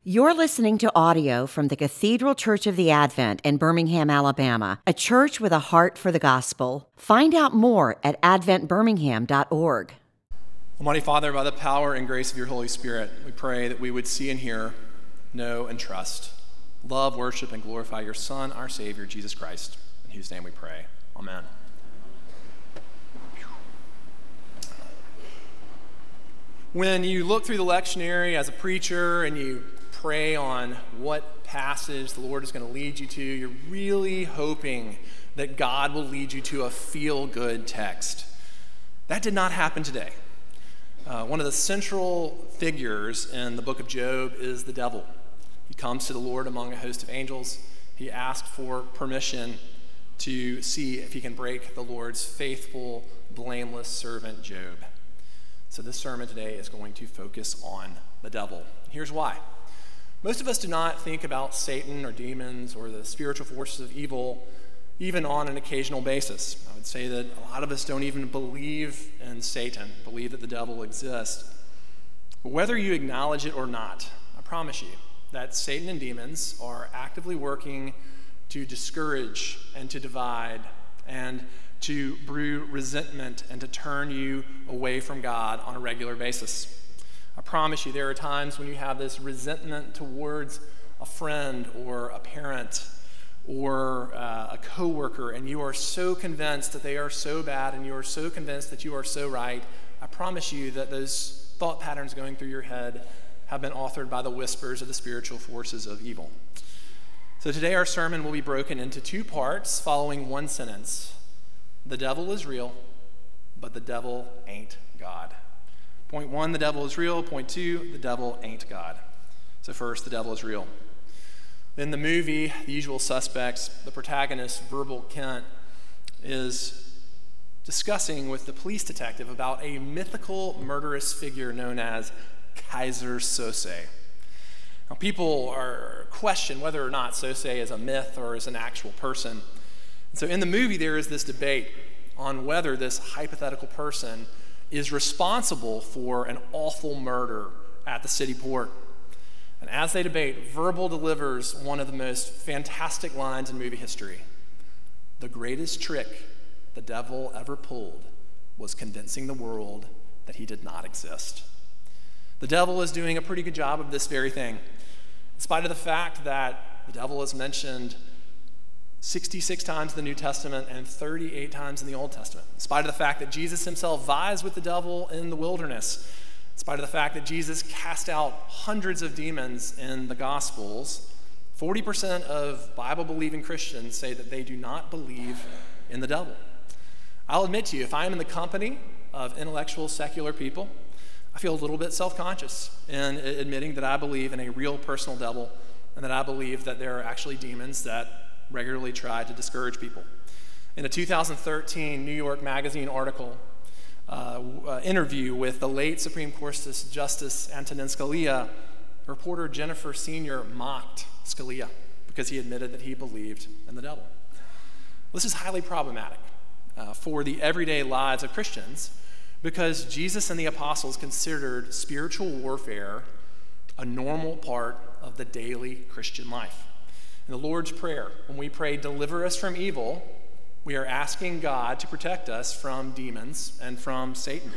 You're listening to audio from the Cathedral Church of the Advent in Birmingham, Alabama, a church with a heart for the gospel. Find out more at adventbirmingham.org. Almighty Father, by the power and grace of your Holy Spirit, we pray that we would see and hear, know and trust, love, worship, and glorify your Son, our Savior, Jesus Christ, in whose name we pray. Amen. When you look through the lectionary as a preacher and you pray on what passage the Lord is going to lead you to, you're really hoping that God will lead you to a feel-good text. That did not happen today. One of the central figures in the book of Job is the devil. He comes to the Lord among a host of angels. He asks for permission to see if he can break the Lord's faithful, blameless servant Job. So this sermon today is going to focus on the devil. Here's why. Most of us do not think about Satan or demons or the spiritual forces of evil even on an occasional basis. I would say that a lot of us don't even believe in Satan, believe that the devil exists. But whether you acknowledge it or not, I promise you that Satan and demons are actively working to discourage and to divide and to brew resentment and to turn you away from God on a regular basis. I promise you there are times when you have this resentment towards a friend or a parent or a coworker, and you are so convinced that they are so bad and you are so convinced that you are so right. I promise you that those thought patterns going through your head have been authored by the whispers of the spiritual forces of evil. So today our sermon will be broken into two parts following one sentence. The devil is real, but the devil ain't God. Point one, the devil is real. Point two, the devil ain't God. So first, the devil is real. In the movie, The Usual Suspects, the protagonist, Verbal Kint, is discussing with the police detective about a mythical murderous figure known as Keyser Söze. Now, people question whether or not Söze is a myth or is an actual person. And so in the movie, there is this debate on whether this hypothetical person is responsible for an awful murder at the city port. And as they debate, Verbal delivers one of the most fantastic lines in movie history. The greatest trick the devil ever pulled was convincing the world that he did not exist. The devil is doing a pretty good job of this very thing, in spite of the fact that the devil is mentioned 66 times in the New Testament and 38 times in the Old Testament. In spite of the fact that Jesus himself vies with the devil in the wilderness. In spite of the fact that Jesus cast out hundreds of demons in the Gospels, 40% of Bible-believing Christians say that they do not believe in the devil. I'll admit to you, if I am in the company of intellectual, secular people, I feel a little bit self-conscious in admitting that I believe in a real personal devil and that I believe that there are actually demons that regularly try to discourage people. In a 2013 New York Magazine article, interview with the late Supreme Court Justice Antonin Scalia, reporter Jennifer Senior mocked Scalia because he admitted that he believed in the devil. This is highly problematic for the everyday lives of Christians because Jesus and the apostles considered spiritual warfare a normal part of the daily Christian life. In the Lord's Prayer, when we pray, deliver us from evil, we are asking God to protect us from demons and from Satan.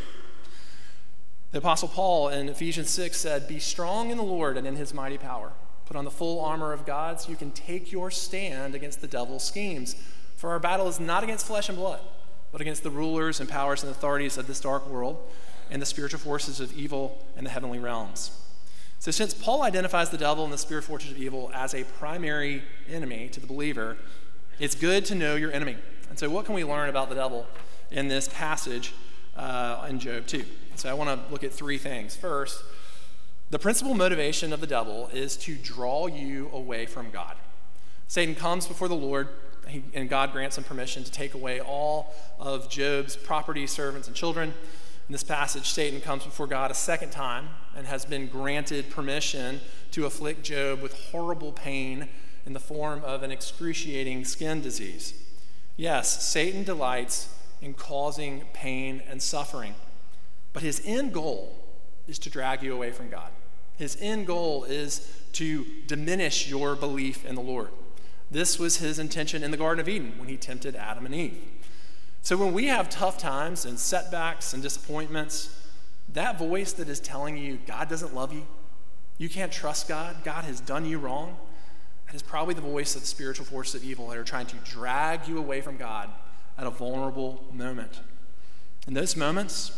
The Apostle Paul in Ephesians 6 said, be strong in the Lord and in his mighty power. Put on the full armor of God so you can take your stand against the devil's schemes. For our battle is not against flesh and blood, but against the rulers and powers and authorities of this dark world and the spiritual forces of evil in the heavenly realms. So since Paul identifies the devil and the spiritual forces of evil as a primary enemy to the believer, it's good to know your enemy. And so what can we learn about the devil in this passage in Job 2? So I want to look at three things. First, the principal motivation of the devil is to draw you away from God. Satan comes before the Lord, and God grants him permission to take away all of Job's property, servants, and children. In this passage, Satan comes before God a second time and has been granted permission to afflict Job with horrible pain in the form of an excruciating skin disease. Yes, Satan delights in causing pain and suffering, but his end goal is to drag you away from God. His end goal is to diminish your belief in the Lord. This was his intention in the Garden of Eden when he tempted Adam and Eve. So when we have tough times and setbacks and disappointments, that voice that is telling you God doesn't love you, you can't trust God, God has done you wrong, that is probably the voice of the spiritual forces of evil that are trying to drag you away from God at a vulnerable moment. In those moments,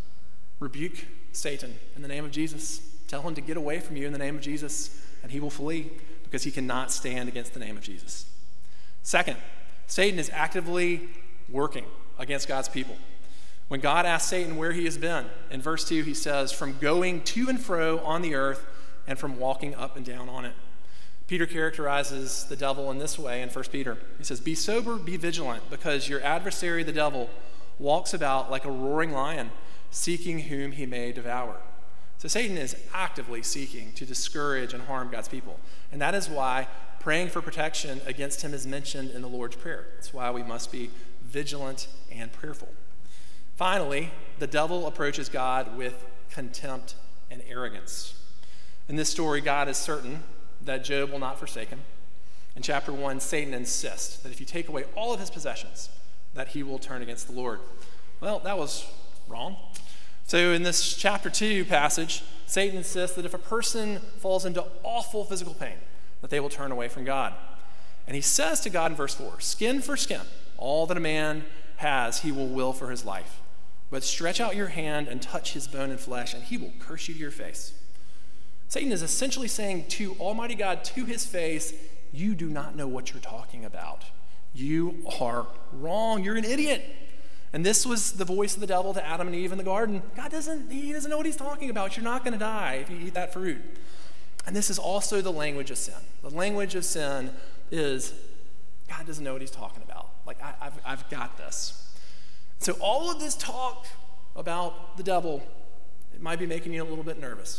rebuke Satan in the name of Jesus. Tell him to get away from you in the name of Jesus, and he will flee because he cannot stand against the name of Jesus. Second, Satan is actively working against God's people. When God asks Satan where he has been, in verse 2 he says, from going to and fro on the earth and from walking up and down on it. Peter characterizes the devil in this way in 1 Peter. He says, be sober, be vigilant, because your adversary, the devil, walks about like a roaring lion, seeking whom he may devour. So Satan is actively seeking to discourage and harm God's people. And that is why praying for protection against him is mentioned in the Lord's Prayer. That's why we must be vigilant and prayerful. Finally, the devil approaches God with contempt and arrogance. In this story, God is certain that Job will not forsake him. In chapter 1, Satan insists that if you take away all of his possessions, that he will turn against the Lord. Well, that was wrong. So in this chapter 2 passage, Satan insists that if a person falls into awful physical pain, that they will turn away from God. And he says to God in verse 4, skin for skin, all that a man has, he will will for his life. But stretch out your hand and touch his bone and flesh, and he will curse you to your face. Satan is essentially saying to Almighty God, to his face, you do not know what you're talking about. You are wrong. You're an idiot. And this was the voice of the devil to Adam and Eve in the garden. God doesn't know what he's talking about. You're not going to die if you eat that fruit. And this is also the language of sin. The language of sin is, God doesn't know what he's talking about. Like, I've got this. So all of this talk about the devil, it might be making you a little bit nervous.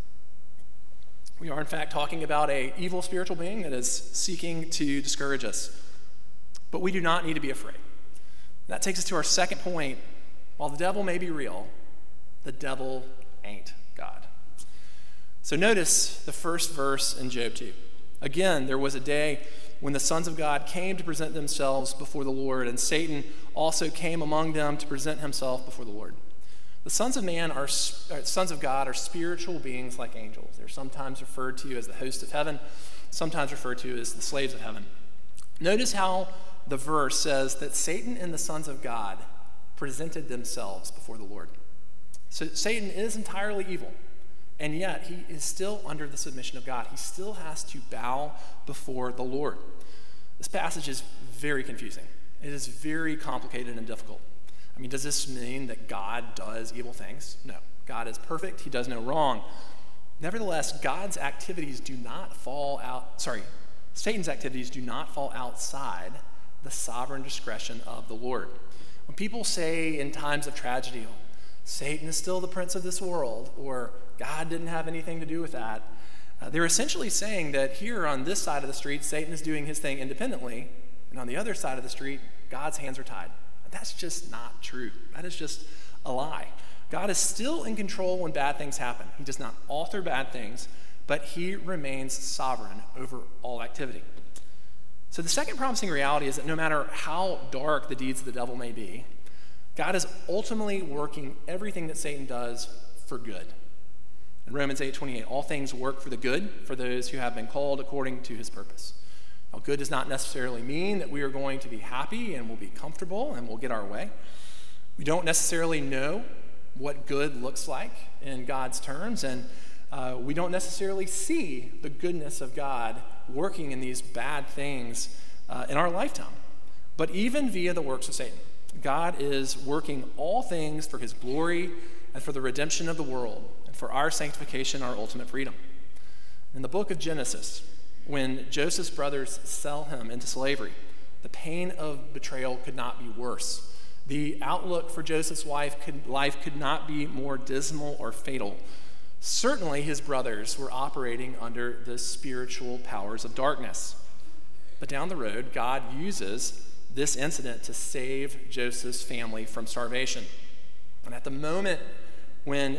We are, in fact, talking about an evil spiritual being that is seeking to discourage us. But we do not need to be afraid. That takes us to our second point. While the devil may be real, the devil ain't God. So notice the first verse in Job 2. Again, there was a day when the sons of God came to present themselves before the Lord, and Satan also came among them to present himself before the Lord. The sons of God are spiritual beings like angels. They're sometimes referred to as the host of heaven, sometimes referred to as the slaves of heaven. Notice how the verse says that Satan and the sons of God presented themselves before the Lord. So Satan is entirely evil, and yet he is still under the submission of God. He still has to bow before the Lord. This passage is very confusing. It is very complicated and difficult. I mean, does this mean that God does evil things? No. God is perfect. He does no wrong. Nevertheless, Satan's activities do not fall outside the sovereign discretion of the Lord. When people say in times of tragedy, oh, Satan is still the prince of this world, or God didn't have anything to do with that, they're essentially saying that here on this side of the street, Satan is doing his thing independently, and on the other side of the street, God's hands are tied. That's just not true. That is just a lie. God is still in control when bad things happen. He does not author bad things, but he remains sovereign over all activity. So the second promising reality is that no matter how dark the deeds of the devil may be, God is ultimately working everything that Satan does for good. In Romans 8:28, all things work for the good for those who have been called according to his purpose. Now, good does not necessarily mean that we are going to be happy and we'll be comfortable and we'll get our way. We don't necessarily know what good looks like in God's terms, and we don't necessarily see the goodness of God working in these bad things in our lifetime. But even via the works of Satan, God is working all things for his glory and for the redemption of the world and for our sanctification, our ultimate freedom. In the book of Genesis, when Joseph's brothers sell him into slavery, the pain of betrayal could not be worse. The outlook for Joseph's life could not be more dismal or fatal. Certainly his brothers were operating under the spiritual powers of darkness. But down the road, God uses this incident to save Joseph's family from starvation. And at the moment when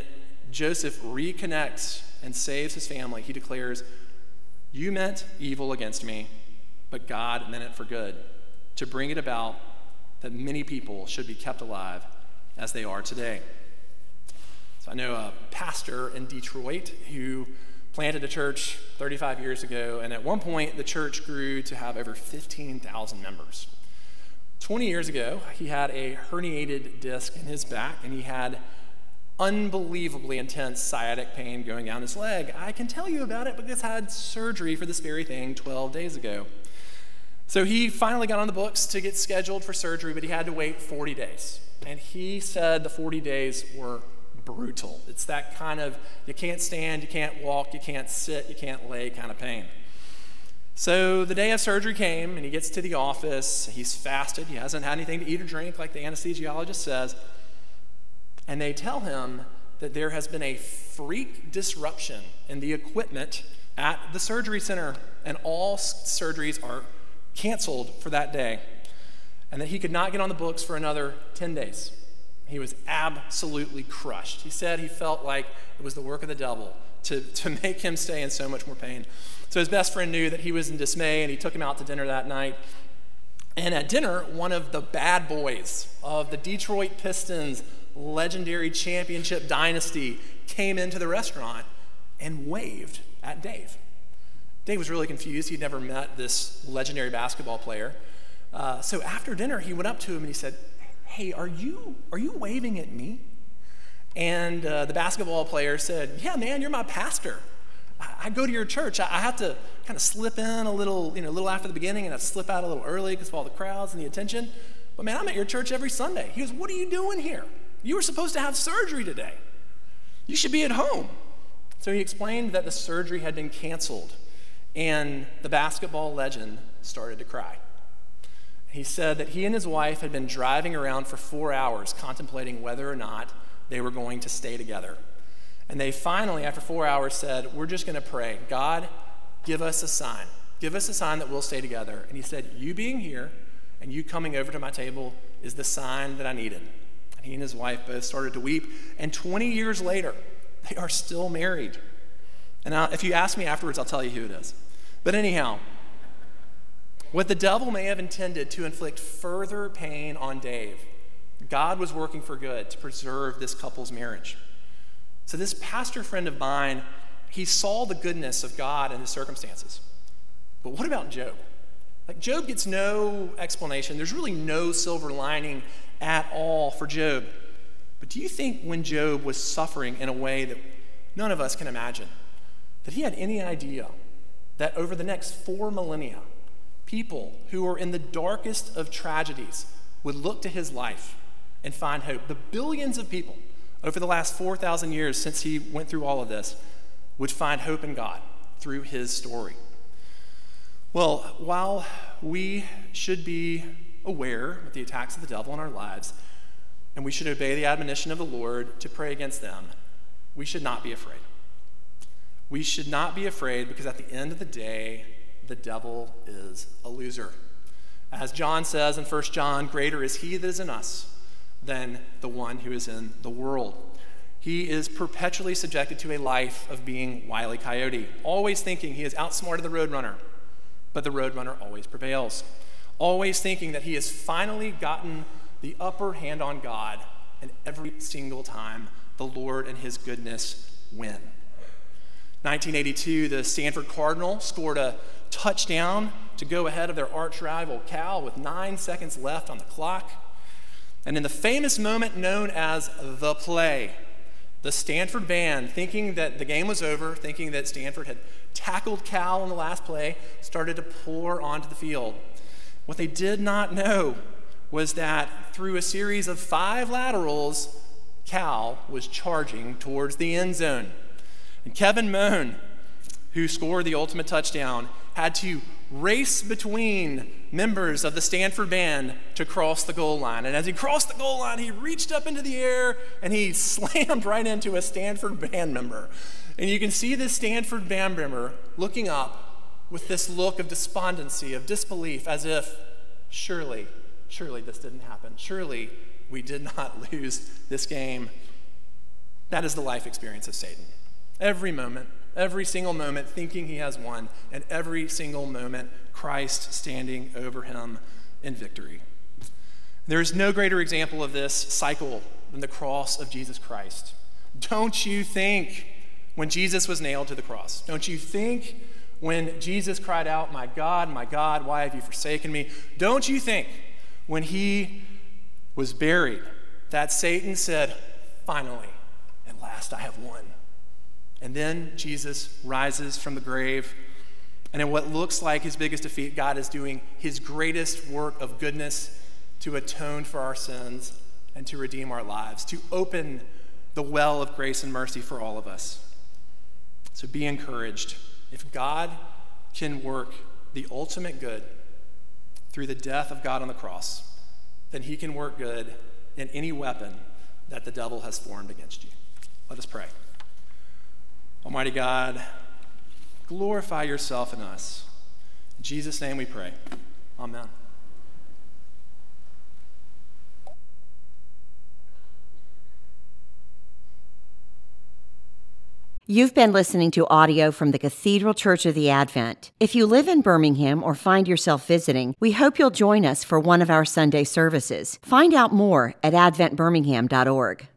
Joseph reconnects and saves his family, he declares, "You meant evil against me, but God meant it for good, to bring it about that many people should be kept alive as they are today." So I know a pastor in Detroit who planted a church 35 years ago, and at one point the church grew to have over 15,000 members. 20 years ago, he had a herniated disc in his back, and he had unbelievably intense sciatic pain going down his leg. I can tell you about it because I had surgery for this very thing 12 days ago. So he finally got on the books to get scheduled for surgery, but he had to wait 40 days. And he said the 40 days were brutal. It's that kind of, you can't stand, you can't walk, you can't sit, you can't lay kind of pain. So the day of surgery came, and he gets to the office. He's fasted. He hasn't had anything to eat or drink like the anesthesiologist says. And they tell him that there has been a freak disruption in the equipment at the surgery center, and all surgeries are canceled for that day, and that he could not get on the books for another 10 days. He was absolutely crushed. He said he felt like it was the work of the devil to make him stay in so much more pain. So his best friend knew that he was in dismay, and he took him out to dinner that night. And at dinner, one of the bad boys of the Detroit Pistons legendary championship dynasty came into the restaurant and waved at Dave. Dave was really confused. He'd never met this legendary basketball player. So after dinner, he went up to him and he said, "Hey, are you waving at me?" And the basketball player said, "Yeah, man, you're my pastor. I go to your church. I have to kind of slip in a little after the beginning, and I slip out a little early because of all the crowds and the attention. But man, I'm at your church every Sunday." He goes, "What are you doing here? You were supposed to have surgery today. You should be at home." So he explained that the surgery had been canceled, and the basketball legend started to cry. He said that he and his wife had been driving around for 4 hours contemplating whether or not they were going to stay together. And they finally, after 4 hours, said, "We're just going to pray. God, give us a sign. Give us a sign that we'll stay together." And he said, "You being here and you coming over to my table is the sign that I needed." And he and his wife both started to weep. And 20 years later, they are still married. And if you ask me afterwards, I'll tell you who it is. But anyhow, what the devil may have intended to inflict further pain on Dave, God was working for good to preserve this couple's marriage. So this pastor friend of mine, he saw the goodness of God in his circumstances. But what about Job? Like, Job gets no explanation. There's really no silver lining at all for Job. But do you think when Job was suffering in a way that none of us can imagine, that he had any idea that over the next 4 millennia, people who were in the darkest of tragedies would look to his life and find hope? The billions of people over the last 4,000 years since he went through all of this would find hope in God through his story. Well, while we should be aware of the attacks of the devil in our lives, and we should obey the admonition of the Lord to pray against them, we should not be afraid. We should not be afraid, because at the end of the day, the devil is a loser. As John says in 1 John, "Greater is he that is in us than the one who is in the world." He is perpetually subjected to a life of being Wile E. Coyote, always thinking he has outsmarted the Roadrunner, but the Roadrunner always prevails. Always thinking that he has finally gotten the upper hand on God, and every single time the Lord and his goodness win. 1982, the Stanford Cardinal scored a touchdown to go ahead of their arch rival Cal with 9 seconds left on the clock. And in the famous moment known as the play, the Stanford band, thinking that the game was over, thinking that Stanford had tackled Cal in the last play, started to pour onto the field. What they did not know was that through a series of 5 laterals, Cal was charging towards the end zone. And Kevin Moen, who scored the ultimate touchdown, had to race between members of the Stanford band to cross the goal line. And as he crossed the goal line, he reached up into the air and he slammed right into a Stanford band member. And you can see this Stanford band member looking up with this look of despondency, of disbelief, as if, surely this didn't happen. Surely we did not lose this game. That is the life experience of Satan. Every moment, every single moment thinking he has won, and every single moment Christ standing over him in victory. There is no greater example of this cycle than the cross of Jesus Christ. Don't you think when Jesus was nailed to the cross, don't you think when Jesus cried out, my God, why have you forsaken me? Don't you think when he was buried that Satan said, finally, at last I have won. And then Jesus rises from the grave, and in what looks like his biggest defeat, God is doing his greatest work of goodness to atone for our sins and to redeem our lives, to open the well of grace and mercy for all of us. So be encouraged. If God can work the ultimate good through the death of God on the cross, then he can work good in any weapon that the devil has formed against you. Let us pray. Almighty God, glorify yourself in us. In Jesus' name we pray. Amen. You've been listening to audio from the Cathedral Church of the Advent. If you live in Birmingham or find yourself visiting, we hope you'll join us for one of our Sunday services. Find out more at adventbirmingham.org.